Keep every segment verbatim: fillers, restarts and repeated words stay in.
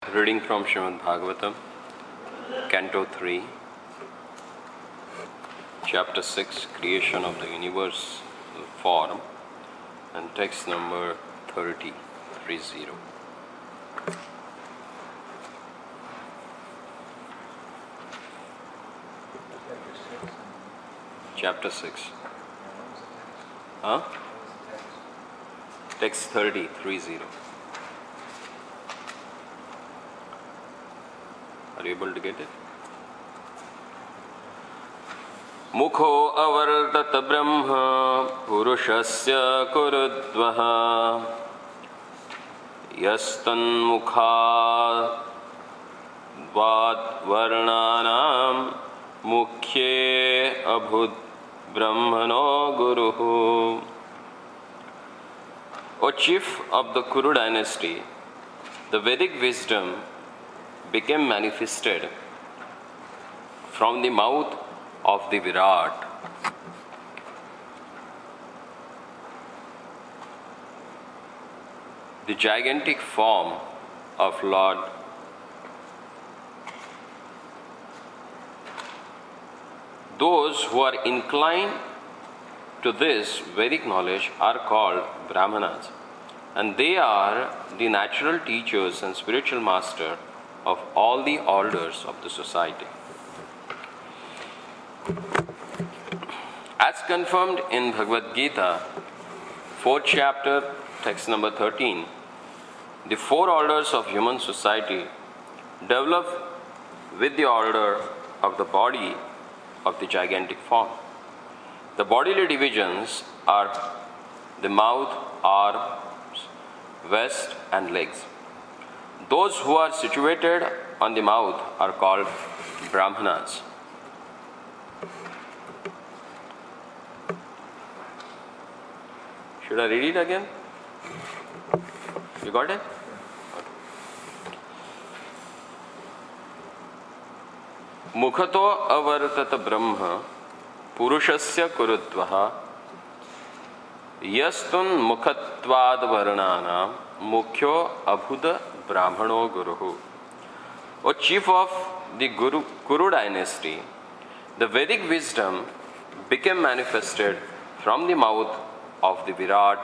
Reading from Srimad Bhagavatam, Canto three, Chapter six, Creation of the Universe Form, and text number thirty, three zero. Chapter six. Huh? Text thirty, three zero. Are you able to get it? Mukho avartat brahma purushasya kurudvaha yastan mukha dvad varnanam mukhye abhud brahmano guruhu. O chief of the Kuru dynasty, the Vedic wisdom became manifested from the mouth of the Virat. The gigantic form of Lord those who are inclined to this Vedic knowledge are called Brahmanas, and they are the natural teachers and spiritual master of all the orders of the society. As confirmed in Bhagavad Gita, fourth chapter, text number thirteen, the four orders of human society develop with the order of the body of the gigantic form. The bodily divisions are the mouth, arms, waist, and legs. Those who are situated on the mouth are called Brahmanas. Should I read it again? You got it? Mukhato avartat brahma purushasya kurudvaha yastun mukhatvad varnanam mukhyo abhuda brahmano guruhu. O chief of the Guru, Kuru dynasty, the Vedic wisdom became manifested from the mouth of the Virat,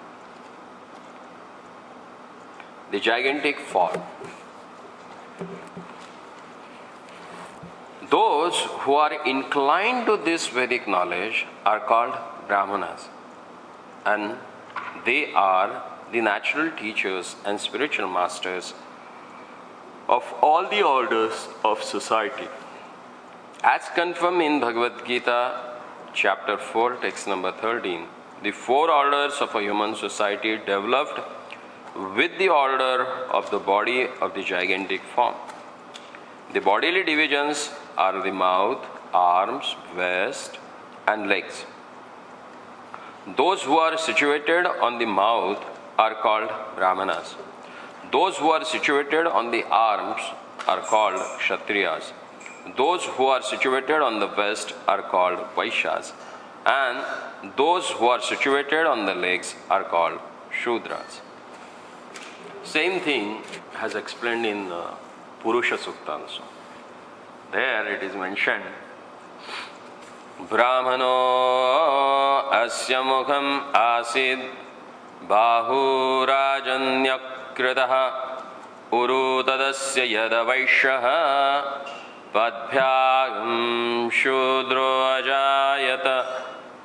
the gigantic form. Those who are inclined to this Vedic knowledge are called Brahmanas, and they are the natural teachers and spiritual masters of all the orders of society. As confirmed in Bhagavad Gita, chapter four, text number thirteen, the four orders of a human society developed with the order of the body of the gigantic form. The bodily divisions are the mouth, arms, waist, and legs. Those who are situated on the mouth are called Brahmanas. Those who are situated on the arms are called Kshatriyas. Those who are situated on the waist are called Vaishyas. And those who are situated on the legs are called Shudras. Same thing has explained in uh, Purusha Sukta also. There it is mentioned, Brahmano asya mukham asid bahu rajanyakritaha uru tadasya yada vaishyaha padbhyagam shudro ajayata.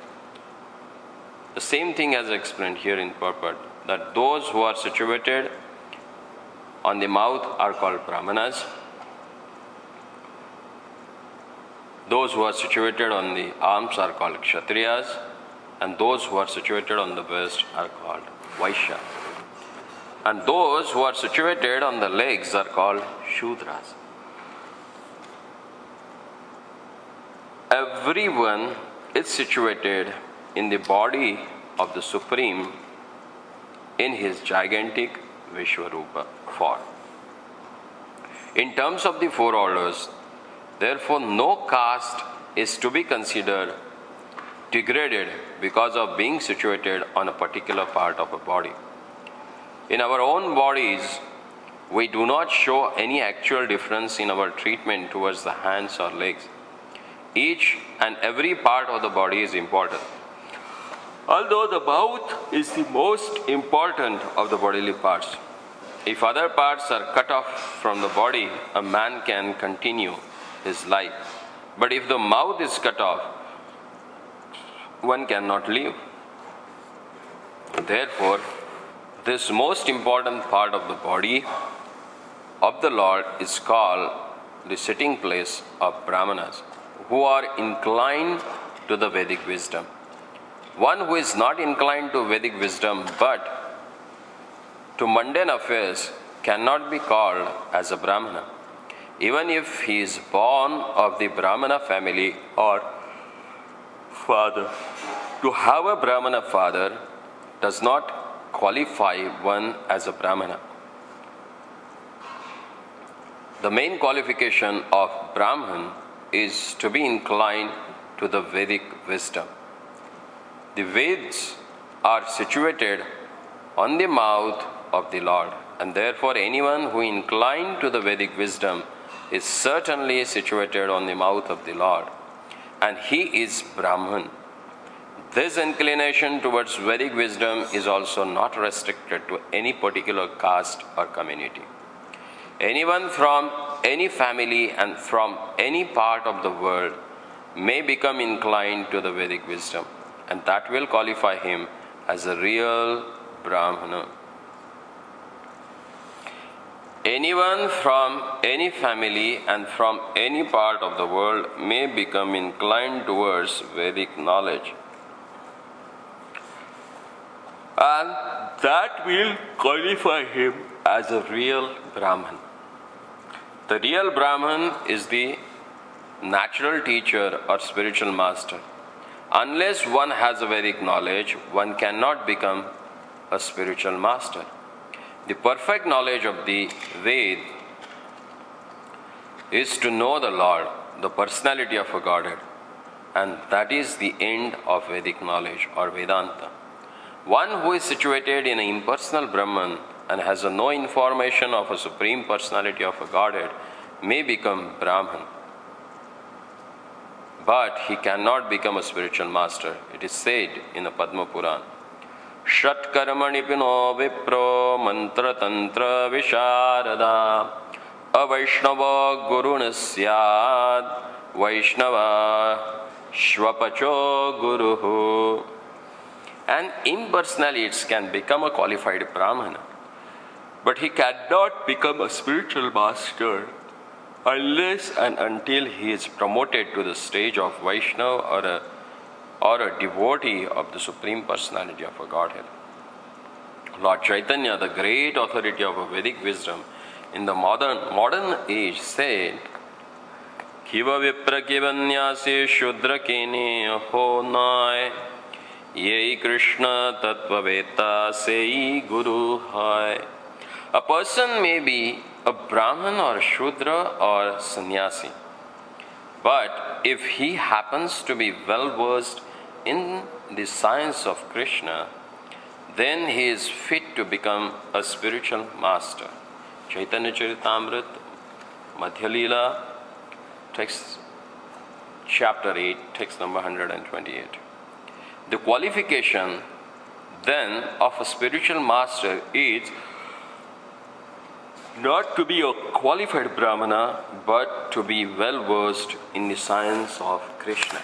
The same thing as explained here in purport, that those who are situated on the mouth are called Brahmanas. Those who are situated on the arms are called Kshatriyas, and those who are situated on the waist are called Vaishyas. And those who are situated on the legs are called Shudras. Everyone is situated in the body of the Supreme in his gigantic Vishwarupa form. In terms of the four orders, therefore, no caste is to be considered degraded because of being situated on a particular part of a body. In our own bodies, We do not show any actual difference in our treatment towards the hands or legs. Each and every part of the body is important. Although the mouth is the most important of the bodily parts. If other parts are cut off from the body, a man can continue his life. But if the mouth is cut off, one cannot live. Therefore, this most important part of the body of the Lord is called the sitting place of Brahmanas, who are inclined to the Vedic wisdom. One who is not inclined to Vedic wisdom but to mundane affairs cannot be called as a Brahmana. Even if he is born of the Brahmana family or father, to have a Brahmana father does not qualify one as a Brahmana. The main qualification of Brahman is to be inclined to the Vedic wisdom. The Vedas are situated on the mouth of the Lord, and therefore anyone who inclined to the Vedic wisdom is certainly situated on the mouth of the Lord, and he is Brahman. This inclination towards Vedic wisdom is also not restricted to any particular caste or community. Anyone from any family and from any part of the world may become inclined to the Vedic wisdom, and that will qualify him as a real Brahmana. Anyone from any family and from any part of the world may become inclined towards Vedic knowledge, and that will qualify him as a real Brahman. The real Brahman is the natural teacher or spiritual master. Unless one has a Vedic knowledge, one cannot become a spiritual master. The perfect knowledge of the Ved is to know the Lord, the personality of a Godhead, and that is the end of Vedic knowledge or Vedanta. One who is situated in an impersonal Brahman and has no information of a supreme personality of a Godhead may become Brahman, but he cannot become a spiritual master. It is said in the Padma Purana, Shat karmani pino vipro mantra tantra visharada avaishnava gurunasyad vaishnava shvapacho guruhu. And impersonalities can become a qualified Brahmana, but he cannot become a spiritual master unless and until he is promoted to the stage of Vaishnava or a, or a devotee of the Supreme Personality of a Godhead. Lord Chaitanya, the great authority of a Vedic wisdom in the modern modern age, said, Kiva vipra kivanyasi shudra kene ho nai Yei Krishna Tattva Veta Sei Guru Hai. A person may be a Brahman or a Shudra or a Sannyasi, but if he happens to be well versed in the science of Krishna, then he is fit to become a spiritual master. Chaitanya Charitamrita, Madhya Leela, text chapter eight, text number one hundred twenty-eight. The qualification then of a spiritual master is not to be a qualified Brahmana, but to be well versed in the science of Krishna.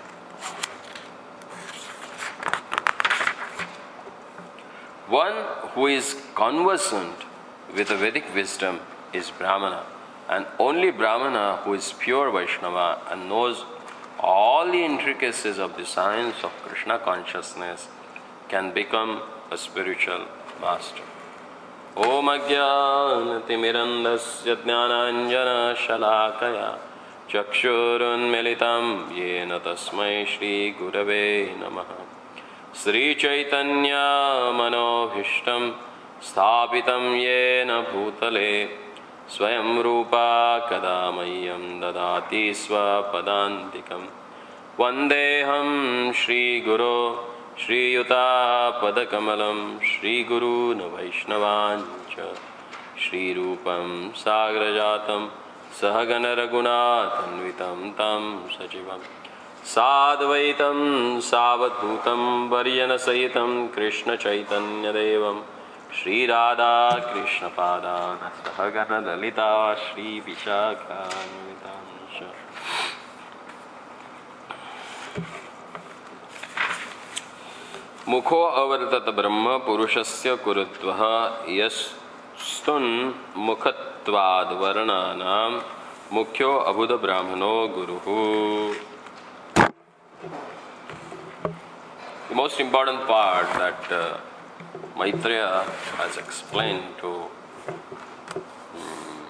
One who is conversant with the Vedic wisdom is Brahmana, and only Brahmana who is pure Vaishnava and knows all the intricacies of the science of Krishna consciousness can become a spiritual master. Om Ajnanatirmirandasya Jnananjana Shalakaya Chakshurunmilitam Yena Tasmai Shri Gurave Namaha. Sri Chaitanya Manobhishtam Sthapitam Yena Bhutale Swayam Rupa Kadamayam Dadati Swapadantikam Vandeham Shri Guru Shri Yuta Padakamalam Shri Guru Navaishnavancha Shrirupam Sagrajatam Sahagana Raghunatanvitam Tam Sajivam Sadvaitam Savadhutam Varyana Sahitam Krishna Chaitanya Devam Shri Radha Krishna Padana Sahagana Lalita Shri Vishakhanvitam Mukho avartat brahma purushasya kurutvaha yastun mukhatvad varnanam mukhyo abhuda brahmano guruhu. The most important part that uh, Maitreya has explained to um,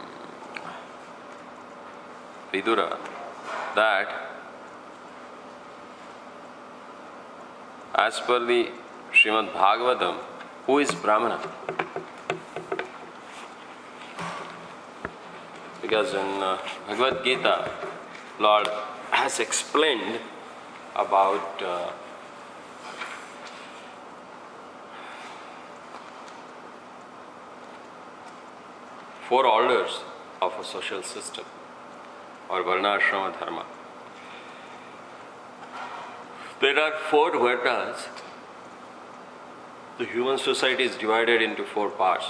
Vidura, that as per the Srimad Bhagavatam, who is Brahmana? Because in uh, Bhagavad Gita, Lord has explained about uh, four orders of a social system, or Varnashrama Dharma. There are four varnas. The human society is divided into four parts.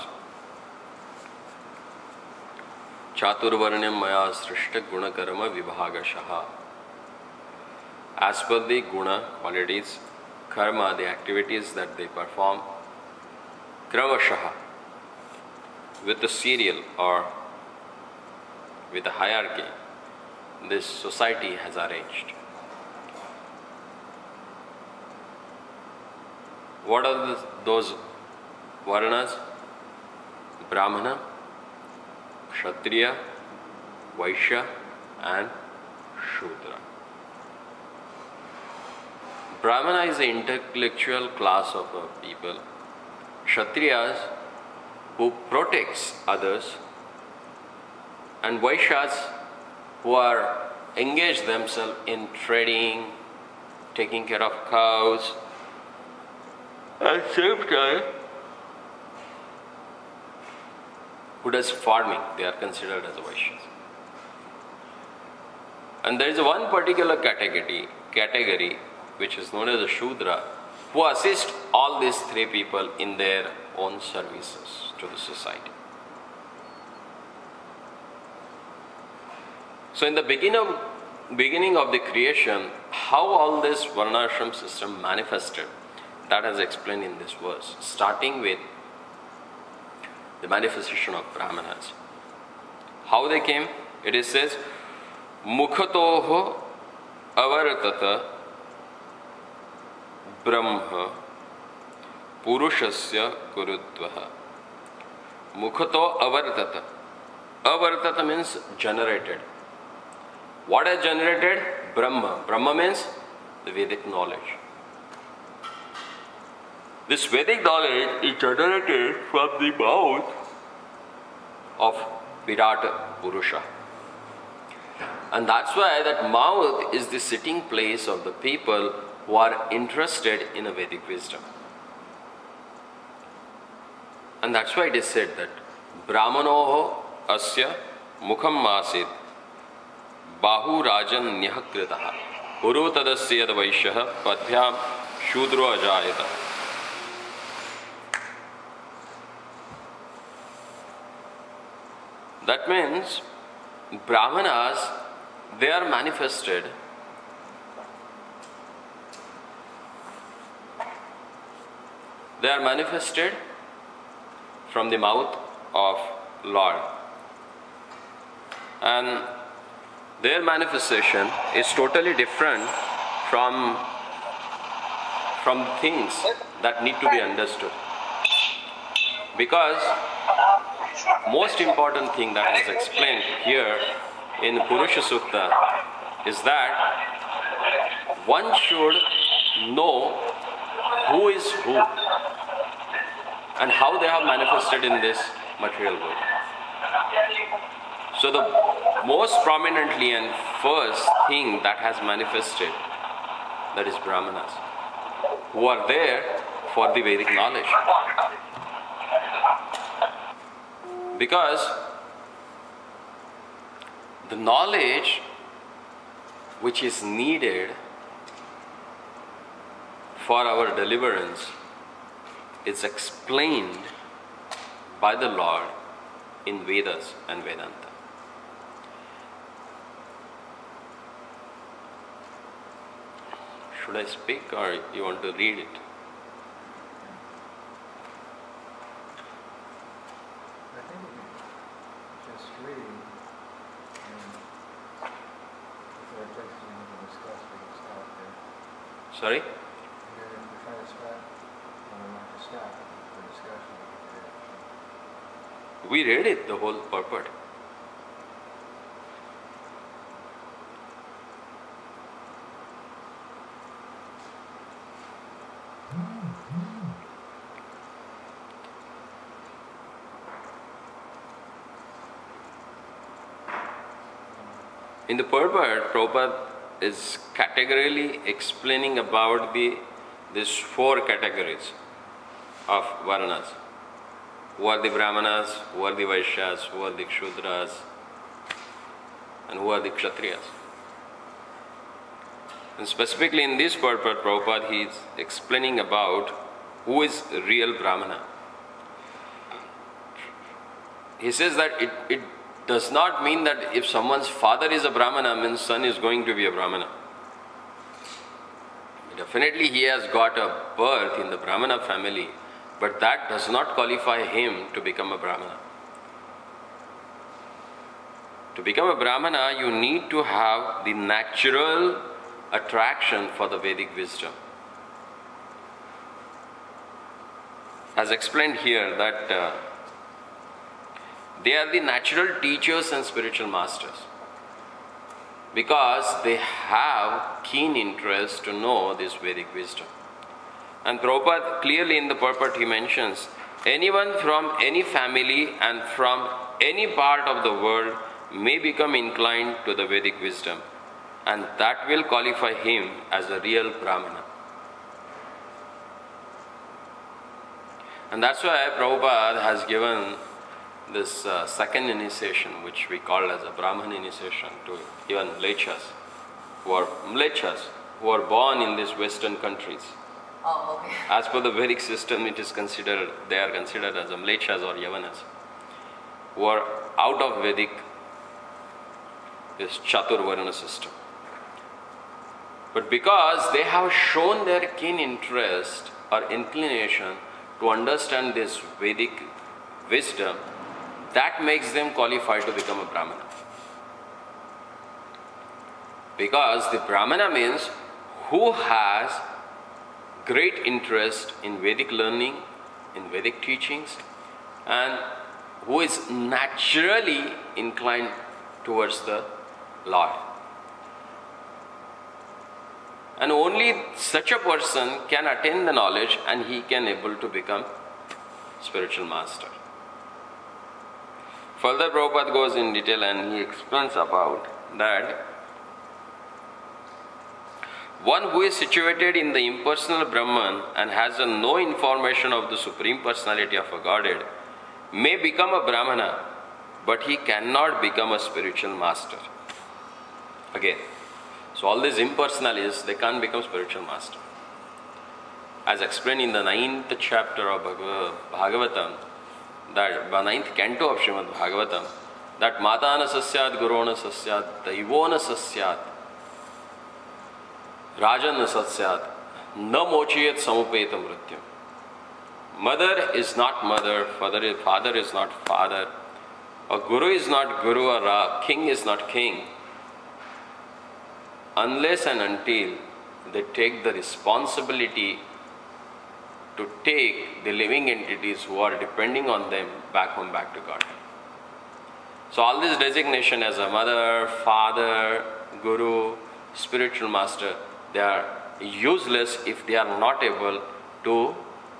Chaturvarnyam maya srishta guna karma vibhagashaha. As per the guna, qualities, karma, the activities that they perform, kramashaha, with a serial or with a hierarchy, this society has arranged. What are the, those varnas? Brahmana, Kshatriya, Vaishya and Shudra. Brahmana is the intellectual class of a people. Kshatriyas, who protects others, and Vaishyas, who are engaged themselves in trading, taking care of cows. At the same time, who does farming, they are considered as Vaishyas. And there is one particular category, category which is known as a Shudra, who assist all these three people in their own services to the society. So in the beginning of, beginning of the creation, how all this Varnashram system manifested, that is explained in this verse, starting with the manifestation of Brahmanas. How they came? It is says, Mukhatoho avartata brahma purushasya kurutvaha. Mukhato avartata. Avartata means generated. What has generated? Brahma. Brahma means the Vedic knowledge. This Vedic knowledge is generated from the mouth of Virat Purusha. And that's why that mouth is the sitting place of the people who are interested in a Vedic wisdom. And that's why it is said that Brahmanoho asya mukham masid bahu rajan nyahakritaha uru tadasya vaishyaha padhyam shudro ajayata. That means Brahmanas, they are manifested they are manifested from the mouth of Lord, and their manifestation is totally different from from things that need to be understood, because most important thing that is explained here in Purusha Sukta is that one should know who is who and how they have manifested in this material world. So the most prominently and first thing that has manifested, that is Brahmanas, who are there for the Vedic knowledge. Because the knowledge which is needed for our deliverance is explained by the Lord in Vedas and Vedanta. Should I speak or you want to read it? I think we can just read, and if there are places we need to discuss, we can stop there. Sorry? And then if we try to stop, and we want to stop for discussion, we can do that. We read it, the whole purport. In the purport, Prabhupada is categorically explaining about the these four categories of Varnas. Who are the Brahmanas, who are the Vaishyas, who are the Kshudras, and who are the Kshatriyas. And specifically in this purport, Prabhupada, he is explaining about who is real Brahmana. He says that it, it does not mean that if someone's father is a Brahmana, means son is going to be a Brahmana. Definitely he has got a birth in the Brahmana family, but that does not qualify him to become a Brahmana. To become a Brahmana, you need to have the natural attraction for the Vedic wisdom. As explained here, that uh, they are the natural teachers and spiritual masters because they have keen interest to know this Vedic wisdom. And Prabhupada clearly in the purport he mentions, anyone from any family and from any part of the world may become inclined to the Vedic wisdom, and that will qualify him as a real Brahmana. And that's why Prabhupada has given this uh, second initiation, which we call as a Brahman initiation, to even Mlechas, who are Mlechas, who are born in these Western countries. Oh, okay. As per the Vedic system, it is considered, they are considered as a Mlechas or Yavanas, who are out of Vedic, this Chaturvarna system. But because they have shown their keen interest or inclination to understand this Vedic wisdom, that makes them qualified to become a Brahmana. Because the Brahmana means who has great interest in Vedic learning, in Vedic teachings, and who is naturally inclined towards the Lord. And only such a person can attain the knowledge and he can able to become spiritual master. Further, Prabhupada goes in detail and he explains about that one who is situated in the impersonal Brahman and has a no information of the Supreme Personality of a Godhead may become a Brahmana, but he cannot become a spiritual master. Again, so all these impersonalists, they can't become spiritual master. As explained in the ninth chapter of Bhagavatam, that ninth canto of Srimad Bhagavatam, that Matana sasyat, Gurona sasyat, Daivona sasyat, Rajana sasyat, na mochiyat samupeta mrityam. Mother is not mother, father is, father is not father, a guru is not guru, or a king is not king, unless and until they take the responsibility to take the living entities who are depending on them back home, back to God. So all this designation as a mother, father, guru, spiritual master, they are useless if they are not able to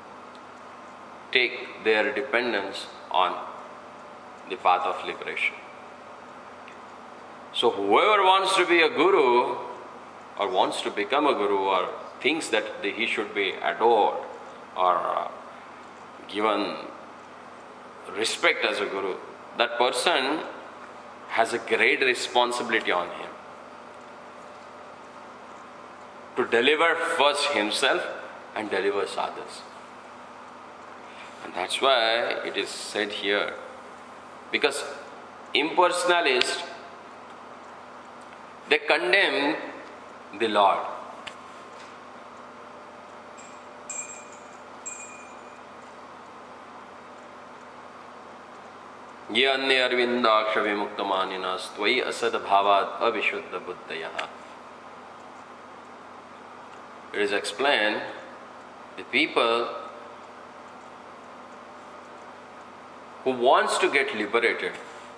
take their dependence on the path of liberation. So whoever wants to be a guru or wants to become a guru or thinks that he should be adored or given respect as a guru, that person has a great responsibility on him to deliver first himself and delivers others. And that's why it is said here, because impersonalists, they condemn the Lord. Ye अन्य अरविंदाक्ष विमुक्तमानिनस् त्वयि Asad भावात् अविशुद्ध बुद्धयः. It is explained, the people who wants to get liberated,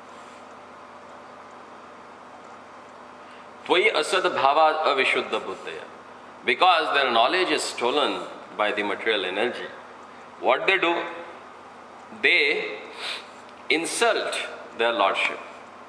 त्वयि Asad भावात् अविशुद्ध बुद्धयः, because their knowledge is stolen by the material energy, what they do? They insult their lordship.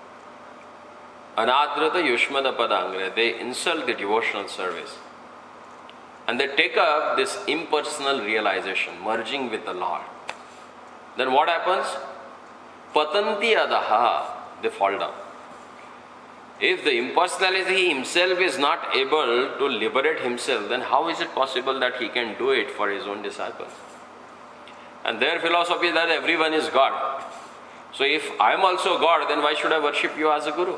Anadrata yushmada padangre, they insult the devotional service. And they take up this impersonal realization, merging with the Lord. Then what happens? Patanti adaha, they fall down. If the impersonality himself is not able to liberate himself, then how is it possible that he can do it for his own disciples? And their philosophy is that everyone is God. So if I am also God, then why should I worship you as a guru?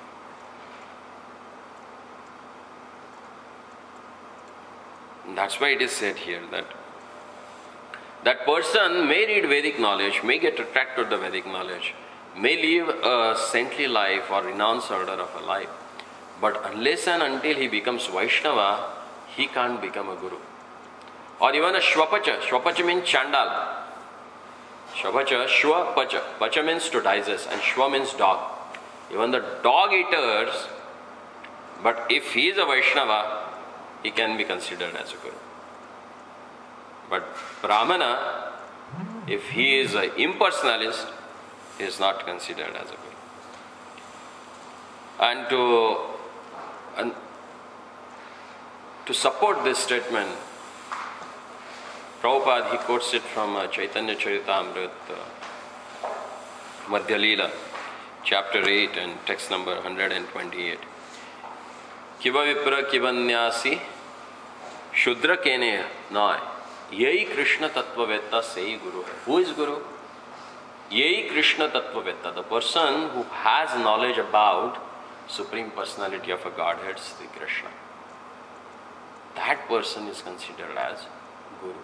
And that's why it is said here that that person may read Vedic knowledge, may get attracted to Vedic knowledge, may live a saintly life or renounce order of a life, but unless and until he becomes Vaishnava, he can't become a guru. Or even a Shwapacha. Shwapacha means Chandal. Shwapacha, Shwa Pacha. Pacha means to digest and Shwa means dog. Even the dog eaters, but if he is a Vaishnava, he can be considered as a guru. But Brahmana, if he is an impersonalist, he is not considered as a guru. And to, and to support this statement, Prabhupada, he quotes it from uh, Chaitanya Charitamrita, uh, Madhya Leela, chapter eight and text number one hundred twenty-eight. Kiva vipra kivanyasi shudra kene nai yehi Krishna tattvavetta sei guru. Who is guru? Yehi Krishna tattvavetta, the person who has knowledge about Supreme Personality of a Godhead, Sri Krishna. That person is considered as guru.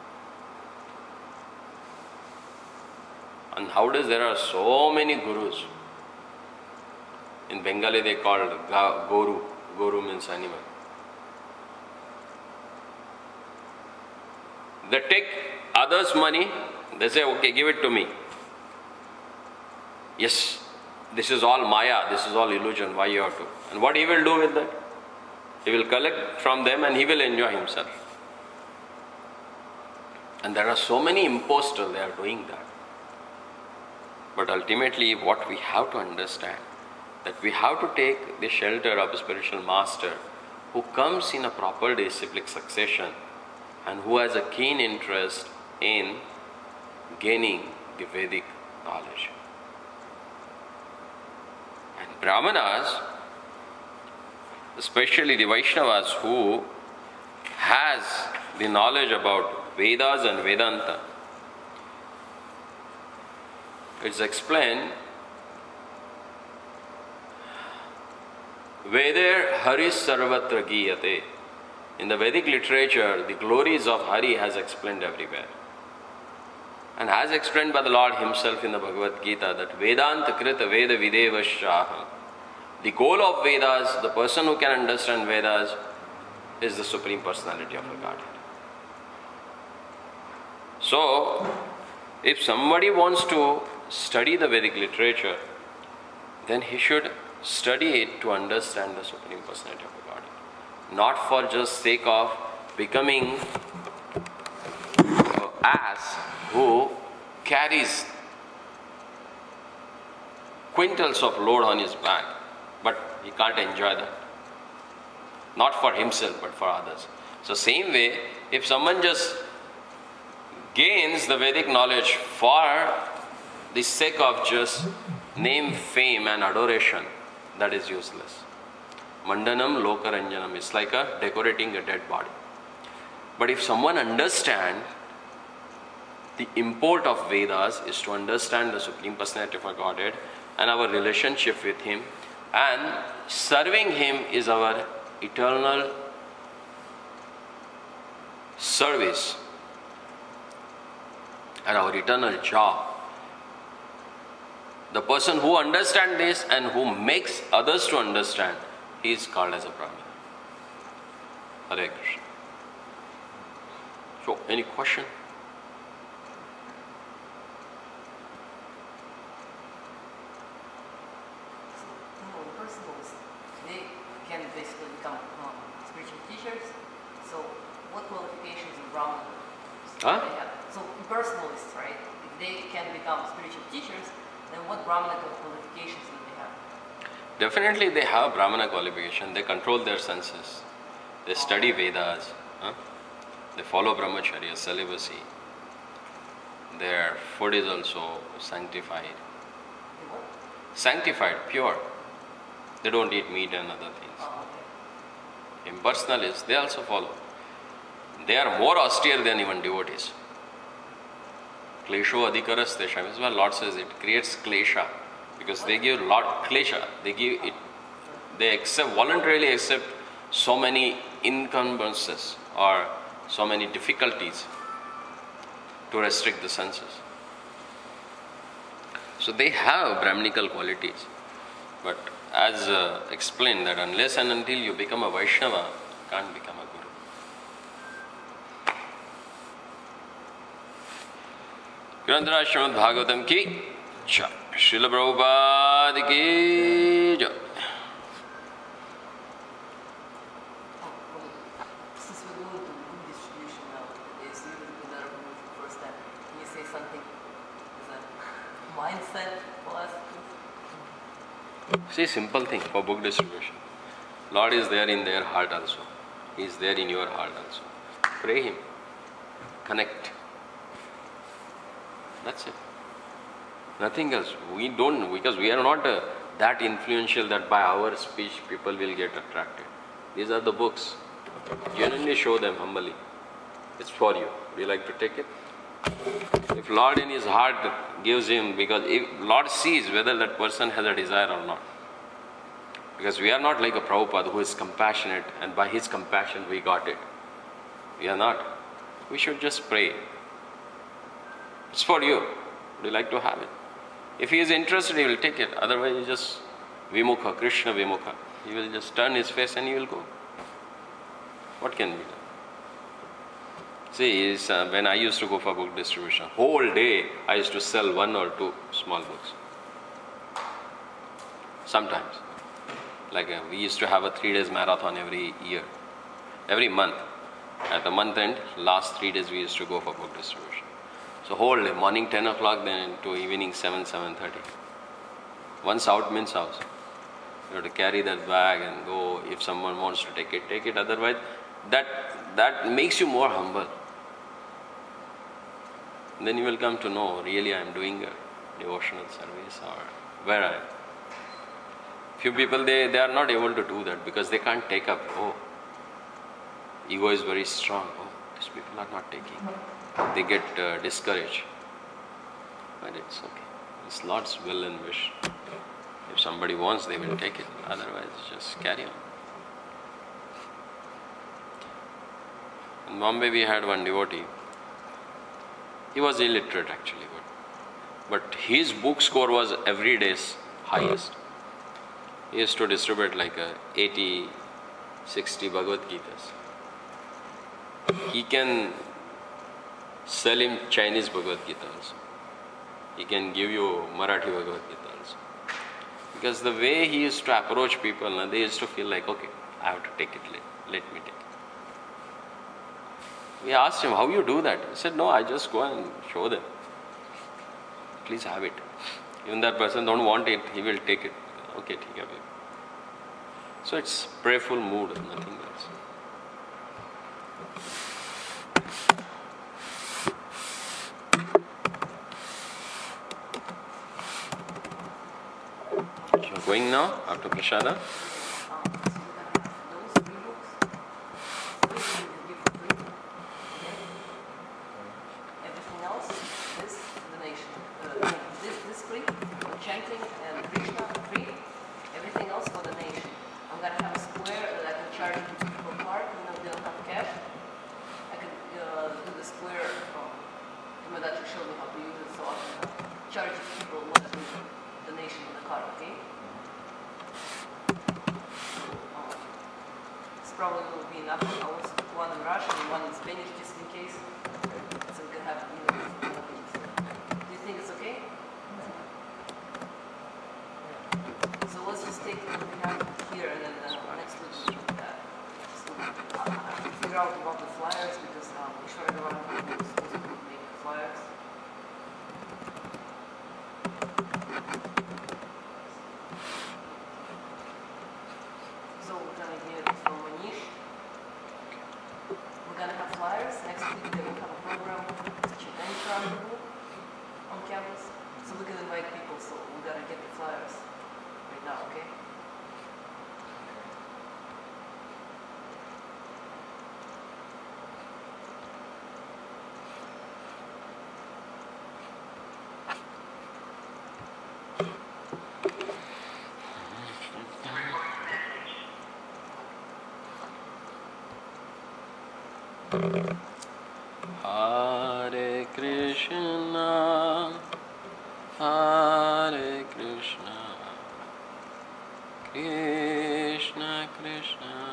And nowadays there are so many gurus. In Bengali they call it Goru. Goru means animal. They take others' money, they say, okay, give it to me. Yes, this is all Maya, this is all illusion, why you have to? And what he will do with that? He will collect from them and he will enjoy himself. And there are so many impostors, they are doing that. But ultimately what we have to understand, that we have to take the shelter of a spiritual master who comes in a proper disciplic succession and who has a keen interest in gaining the Vedic knowledge. And Brahmanas, especially the Vaishnavas who has the knowledge about Vedas and Vedanta, it's explained, Veder Haris Sarvatra Giyate. In the Vedic literature, the glories of Hari has explained everywhere. And as explained by the Lord himself in the Bhagavad Gita, that Vedanta Krita Veda Videvashaham. The goal of Vedas, the person who can understand Vedas, is the Supreme Personality of the Godhead. So, if somebody wants to study the Vedic literature, then he should study it to understand the Supreme Personality of the Godhead. Not for just sake of becoming an ass who carries quintals of load on his back, but he can't enjoy that. Not for himself, but for others. So same way, if someone just gains the Vedic knowledge for the sake of just name, fame and adoration, that is useless. Mandanam lokaranjanam is like a decorating a dead body. But if someone understands the import of Vedas is to understand the Supreme Personality of our Godhead and our relationship with Him, and serving Him is our eternal service and our eternal job. The person who understands this and who makes others to understand, he is called as a Brahmana. Hare Krishna. So, any question? So, the personals, they can basically become um, spiritual teachers. So, what qualifications of Brahmana Huh? they have? So, impersonalists, right? If they can become spiritual teachers, then what Brahmana qualifications do they have? Definitely they have Brahmana qualification. They control their senses. They study Vedas. Huh? They follow brahmacharya, celibacy. Their food is also sanctified. They what? Sanctified, pure. They don't eat meat and other things. Oh, okay. Impersonalists, they also follow. They are more austere than even devotees. Klesho adhikaras tesham is what Lord says, it creates klesha. Because they give lot klesha. They give it, they accept, voluntarily accept so many encumbrances or so many difficulties to restrict the senses. So they have Brahminical qualities. But as uh, explained, that unless and until you become a Vaishnava, you can't become a Guru. Grantharaj Srimad Bhagavatam ki jai. Srila Prabhupada ki jai. Oh, well, since we're going to book distribution now, it's you that are going for the first time. Can you say something as a mindset for us? See, simple thing for book distribution. Lord is there in their heart also. He is there in your heart also. Pray Him. Connect. That's it. Nothing else. We don't, because we are not uh, that influential that by our speech people will get attracted. These are the books. Genuinely show them humbly. It's for you. Would you like to take it? If Lord in his heart gives him, because if Lord sees whether that person has a desire or not. Because we are not like a Prabhupada who is compassionate and by his compassion we got it. We are not. We should just pray. It's for you. Would you like to have it? If he is interested, he will take it. Otherwise, he just Vimukha, Krishna Vimukha. He will just turn his face and he will go. What can be done? See, is, uh, when I used to go for book distribution, whole day I used to sell one or two small books. Sometimes. Like uh, we used to have a three days marathon every year, every month. At the month end, last three days we used to go for book distribution. So whole day, morning ten o'clock, then to evening seven, seven thirty. Once out means house. You have to carry that bag and go. If someone wants to take it, take it. Otherwise, that that makes you more humble. Then you will come to know, really I am doing a devotional service or where I am. Few people, they, they are not able to do that because they can't take up. Oh, ego is very strong. Oh, these people are not taking. They get uh, discouraged. But it's okay. It's Lord's will and wish. If somebody wants, they will take it. Otherwise, just carry on. In Bombay, we had one devotee. He was illiterate actually, but, but his book score was every day's highest. He used to distribute like a eighty, sixty Bhagavad Gitas. He can sell him Chinese Bhagavad Gita also. He can give you Marathi Bhagavad Gita also. Because the way he used to approach people, they used to feel like, okay, I have to take it, let, let me take it. We asked him, how you do that? He said, no, I just go and show them. Please have it. Even that person don't want it, he will take it. Okay, take it. So it's prayerful mood, nothing else. going now after Prashada? Um, so we're gonna have those three books. Three in the gift three. Okay. Everything else is donation. Uh, this this free, chanting and Krishna free. Everything else for donation. I'm gonna have a square that I can charge into people park when they don't have cash. I can uh, do the square from Himadachi showed me how to use it, so I can uh, charge people what to donation on the card, okay? Um, this probably will be enough. I will put one in Russian and one in Spanish just in case. So we can have, you know, things. Do you think it's okay? So let's just take what we have here and then uh, next week we'll do that. So uh, I have to figure out about the flyers because um, Ishwara Gavan was supposed to make flyers. So we're gonna get it from Manish. We're gonna have flyers. Next week they will have a program to Chaitanya Prabhu on campus. So we can invite people, so we gotta get the flyers right now, okay? Hare Krishna, Hare Krishna, Krishna Krishna,